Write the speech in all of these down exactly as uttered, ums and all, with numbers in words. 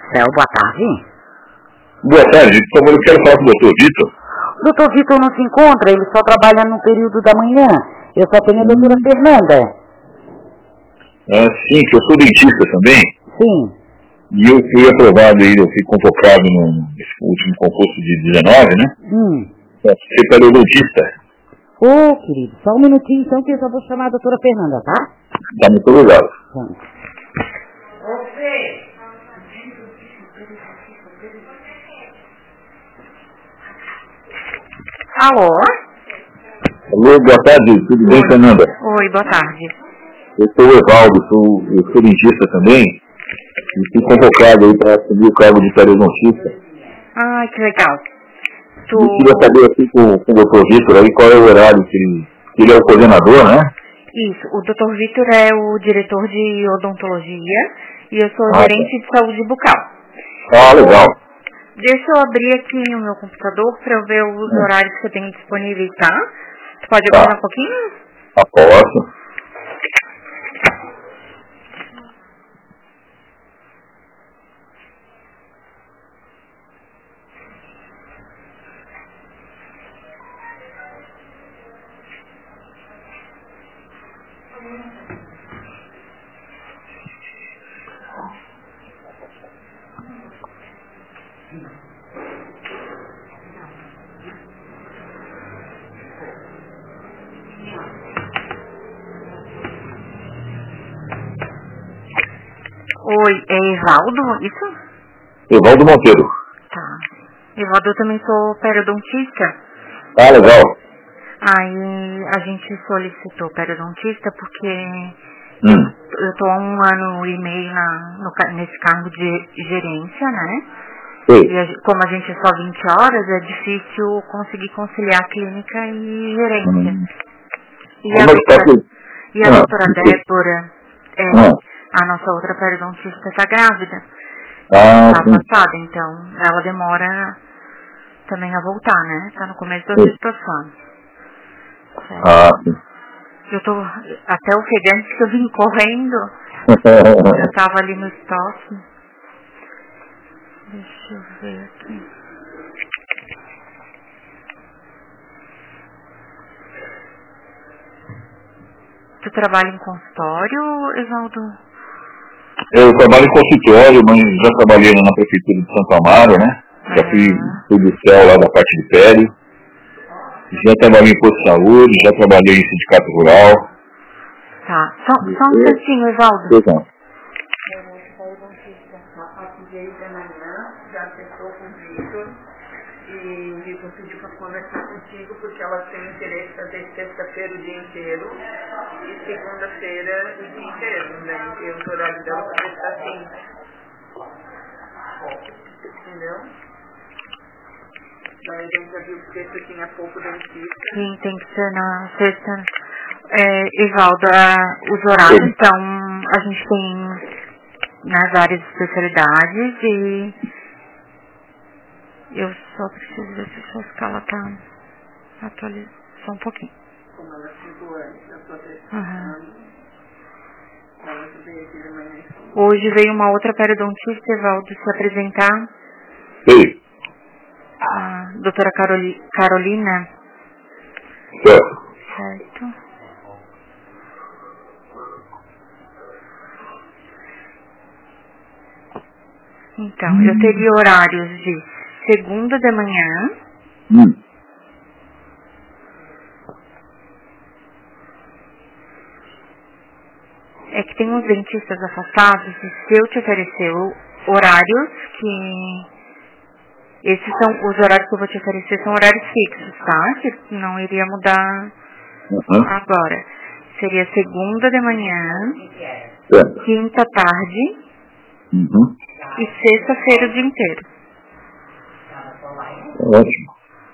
Céu, boa tarde. Boa tarde, por favor, eu quero falar com o doutor Vitor. O doutor Vitor não se encontra, ele só trabalha no período da manhã. Eu só tenho a doutora hum. Fernanda. Ah, sim, que eu sou dentista também. Sim. E eu fui aprovado aí, eu fui convocado no nesse último concurso de dezenove, né? Hum. Para ser periodontista. Ô, oh, querido, só um minutinho então que eu só vou chamar a doutora Fernanda, tá? Tá muito obrigado. Sim. Você. Alô? Alô, boa tarde, tudo bem, Fernanda? Oi, boa tarde. Eu sou o Evaldo, sou, eu sou dentista também, e fui convocado aí para assumir o cargo de periodontista. Ah, que legal. Tu... Eu queria saber aqui com, com o doutor Vitor aí qual é o horário que ele, que ele é o coordenador, né? Isso, o doutor Vitor é o diretor de odontologia e eu sou Ah, gerente de saúde bucal. Ah, legal. Deixa eu abrir aqui no meu computador para eu ver os Hum. horários que eu tenho disponíveis, tá? Tu pode Tá. aguardar um pouquinho? Ah, posso. Oi, é Evaldo, isso? Evaldo Monteiro. Tá. Evaldo, eu também sou periodontista. Ah, legal. Aí a gente solicitou periodontista porque Hum. eu, eu tô há um ano e meio na, no, ca- nesse cargo de gerência, né? Oi. E a, como a gente é só vinte horas, é difícil conseguir conciliar clínica e gerência. Hum. E a Como é que tá doutora, aqui? e a Ah, doutora desculpa. Débora, é, Ah, a nossa outra periodontista, está grávida. ah Tá sim. afastada, então ela demora também a voltar, né? Tá no começo da Sim. gestação. Certo. Ah, sim. Eu tô até ofegante que eu vim correndo. Eu tava ali no estoque. Deixa eu ver aqui. Tu trabalha em consultório, Evaldo? Eu trabalho em consultório, mas já trabalhei na prefeitura de Santo Amaro, né? Já fui Ah, policial lá da parte de pério. Já trabalhei em posto de saúde, já trabalhei em sindicato rural. tá. Só, só um instantinho, Evaldo. Pois não. A partir de aí da manhã, já acertou com o Vitor e o Vitor pediu para conversar contigo porque ela tem interesse em fazer sexta-feira o dia inteiro e segunda-feira o dia inteiro, né? E o horário dela vai estar assim, entendeu? Daí a gente já viu que sexta tinha pouco dentista. Sim, tem que ser na sexta. É, Evaldo, a- os horários estão, a gente tem nas áreas de especialidades e eu só preciso ver se essa escala tá atualizada. Só um pouquinho. Como ela cinco anos, eu tô testando. Hoje veio aqui de manhã. Hoje veio uma outra periodontista, Evaldo, se apresentar. Ei, A doutora Caroli, Carolina. certo. Certo. Então, eu teria horários de segunda de manhã, Hum. é que tem uns dentistas afastados, e se eu te oferecer o- horários que... Esses são os horários que eu vou te oferecer, são horários fixos, tá? Que não iria mudar Uhum. agora. Seria segunda de manhã, Certo. quinta tarde Uhum. e sexta-feira o dia inteiro. Ótimo.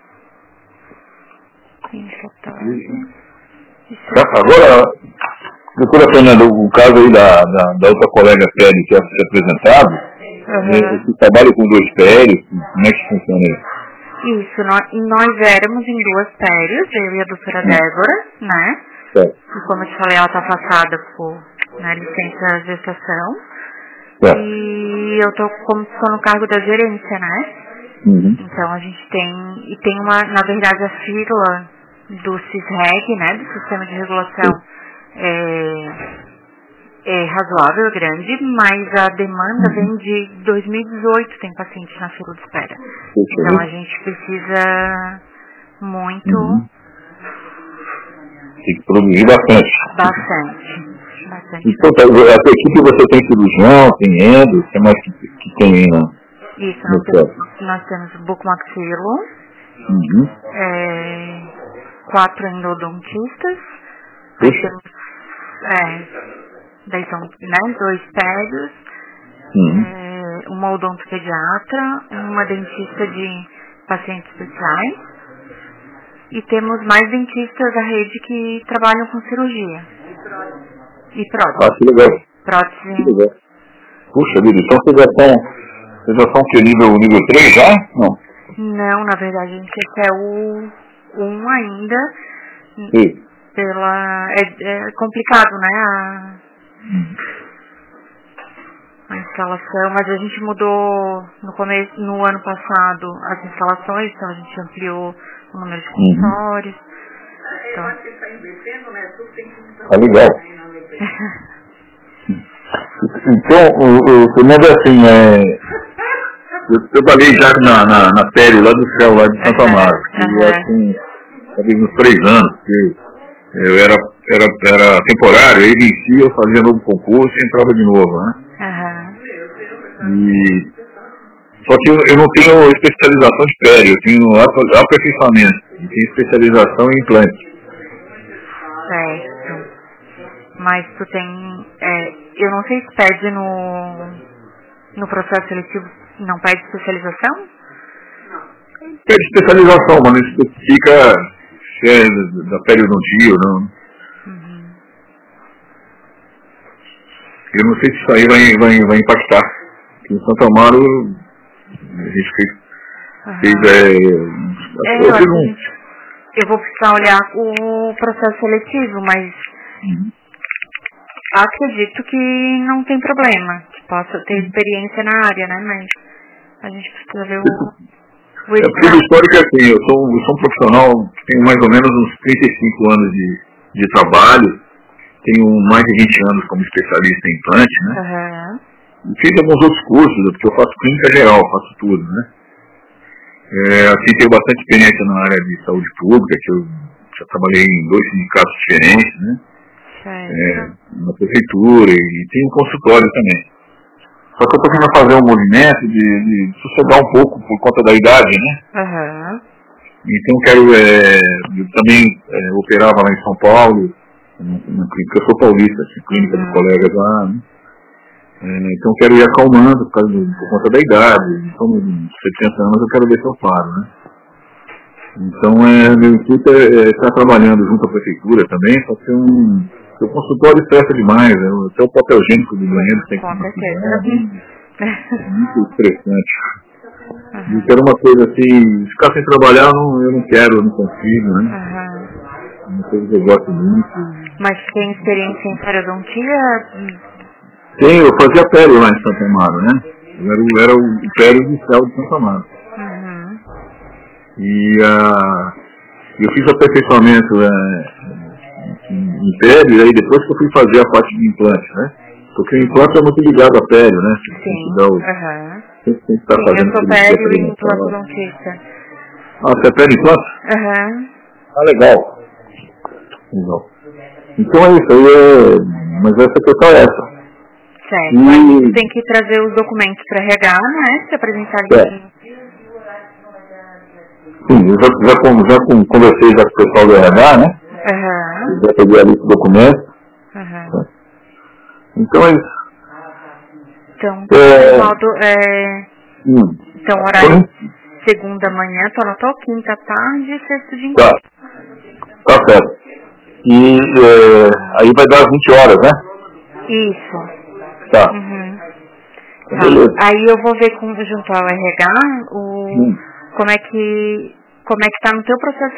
Quinta tarde e Tá, sexta. agora, doutora Fernanda, o caso aí da, da, da outra colega Pérez que é se apresentado, né, Uhum. esse trabalho com dois Pérez, como é que funciona isso? Isso, nós, nós éramos em duas férias, eu e a doutora Débora, né? Certo. E como eu te falei, ela tá afastada por né, licença gestação. É. E eu tô como estou no cargo da gerência, né? Uhum. Então a gente tem, e tem uma, na verdade a sigla do CISREG, né, do Sistema de Regulação, é, é razoável, grande, mas a demanda Uhum. vem de dois mil e dezoito, tem paciente na fila de espera. Deixa eu Então ver. a gente precisa muito, Uhum. Tem que produzir bastante. bastante, bastante. Então, tá, a tua equipe você tem cirurgião, tem endo, o que mais que, que tem aí, né? Isso, No nós temos, nós temos bucomaxilo, Uhum. é, quatro endodontistas, aí Puxa. temos, é, daí são, né, dois périos, Uhum. é, uma odontopediatra, uma dentista de pacientes especiais, e temos mais dentistas da rede que trabalham com cirurgia. E prótese. Ah, que legal. Que Prótese. legal. Puxa vida, então vocês já estão, vocês já estão que nível, nível três já? Não. Não, na verdade, a gente esse é o um ainda. Sim. Pela, é, é complicado, né? A, a instalação, mas a gente mudou no começo, no ano passado as instalações, então a gente ampliou o número de consultórios. Eu acho que está invertendo, né? Tudo tem que Ah, legal. Então, o, o Fernando, assim, é, eu, eu trabalhei já na, na, na pele lá do céu, lá de Santa Amaro, Uhum, e uhum. assim, talvez uns três anos, porque eu era, era, era temporário, aí vencia, eu fazia novo concurso e entrava de novo, né? Uhum. E, só que eu, eu não tenho especialização de pele, eu tenho aper- aperfeiçoamento, eu tenho especialização em implante. Certo. Mas tu tem, é, eu não sei se pede no, no processo seletivo, não pede especialização? Pede especialização, mas não especifica se é da periodontia ou não. Uhum. Eu não sei se isso aí vai, vai, vai impactar. Porque em Santo Amaro, a gente fez, Uhum. fez é, É, eu eu, fiz acho que a um... gente- eu vou precisar olhar o processo seletivo, mas Uhum. acredito que não tem problema, que possa ter experiência na área, né? Mas a gente precisa ver o, o É porque o edital. histórico é assim, eu sou, eu sou um profissional que tenho mais ou menos uns trinta e cinco anos de, de trabalho, tenho mais de vinte anos como especialista em implante, né? Uhum. E fiz alguns outros cursos, porque eu faço clínica geral, faço tudo, né? É, assim, tenho bastante experiência na área de saúde pública, que eu já trabalhei em dois sindicatos diferentes, né? Certo. É, na prefeitura e tem um consultório também. Só que eu estou querendo fazer um movimento de, de sossegar um pouco por conta da idade, né? Uhum. Então eu quero, é, eu também é, operava lá em São Paulo, na clínica, eu sou paulista, assim, clínica Uhum. do colega lá, né? É, então eu quero ir acalmando por, causa do, por conta da idade, então uns setenta anos eu quero ver se eu paro, né? Então é, meu intuito é estar trabalhando junto à prefeitura também, só que um, o consultório estressa demais, né? Até o papel higiênico do banheiro tem que Com tomar certeza. cuidado, é muito estressante. E Uhum. quero uma coisa assim, ficar sem trabalhar eu não, eu não quero, eu não consigo, né? Uhum. É uma coisa que eu gosto muito. Mas tem experiência em periodontia? Sim, eu fazia pele lá em Santo Amaro, né? Eu era, o- era o pele do céu de Santo Amaro. Uhum. E ah, eu fiz aperfeiçoamento é, em, em pele, e aí depois que eu fui fazer a parte de implante, né? Porque o implante é muito ligado à pele, né? Você tem que Sim. dar o, Uhum. sempre tem que estar Sim, fazendo eu sou cirurgia pério e periodontal. implantodontista. Ah, você é pele implante? Uhum. Ah, legal. Legal. Então é isso, aí é, mas essa questão é essa. Certo. E, Aí você tem que trazer os documentos para R H, né? Se apresentar é, ali. sim, eu já, já, con- já con- conversei já com o pessoal do R H, né? Aham. Já peguei a lista de documentos. Aham. Então é isso. Então, É, modo, é, hum, então horário segunda manhã, tu anotou? Quinta tarde e sexta de tá, encontro. tá certo. E é, aí vai dar vinte horas, né? Isso. Tá. Uhum. Então, Tá. beleza. Aí eu vou ver com, junto ao R H o, Hum, como é que como é que tá no teu processo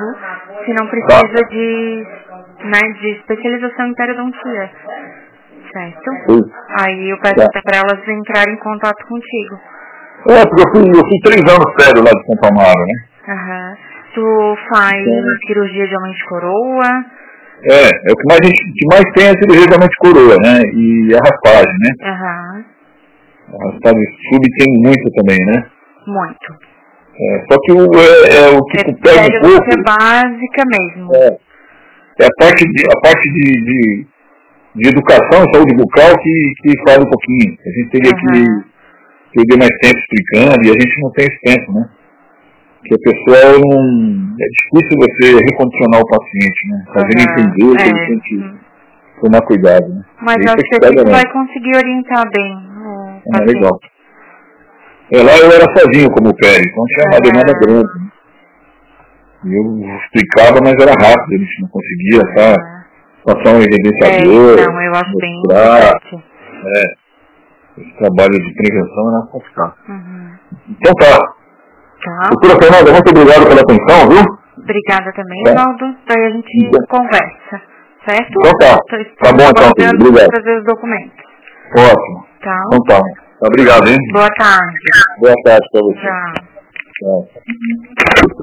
seletivo, se não precisa de, né, de especialização em periodontia. Certo. Foi. Aí eu peço Tá. até para elas entrarem em contato contigo. É, porque eu fui, eu fui três anos sério lá de Santo Amaro, né? Aham. Tu faz Então, cirurgia de aumento de coroa? é, é o que mais, a gente, que mais tem é a cirurgia de aumento de coroa, né? E a raspagem, né? Aham. A raspagem sub tem muito também, né? Muito. É, só que o, é, é, o que É pega um pouco pedagógica básica mesmo. é, é a parte de, a parte de, de, de educação e saúde bucal que, que faz um pouquinho. A gente teria que Aham. perder mais tempo explicando e a gente não tem esse tempo, né? Porque a pessoa não... É difícil você recondicionar o paciente, né? Fazer ele Aham. entender que É. ele tem que Hum. tomar cuidado, né? Mas Isso acho é que pega assim tu mesmo. vai conseguir orientar bem o É paciente. legal. É, lá eu era sozinho como pé, então tinha uma Aham. demanda grande. Né? E eu explicava, mas era rápido, a gente não conseguia, tá? Aham. Passar um É, evidenciador, não, eu acho bem mostrar. importante. É, esse trabalho de prevenção era complicado. Uhum. Então tá. Tá. Doutora Fernanda, muito obrigado pela atenção, viu? Obrigada também, Tá. Valdo. Daí a gente Então, conversa, certo? então tá. Tô Tá bom então, filho. aguardando Obrigado. trazer os documentos. Ótimo. Tá? Então tá. Obrigado, hein? Boa tarde. Boa tarde pra você. Tchau. Tchau.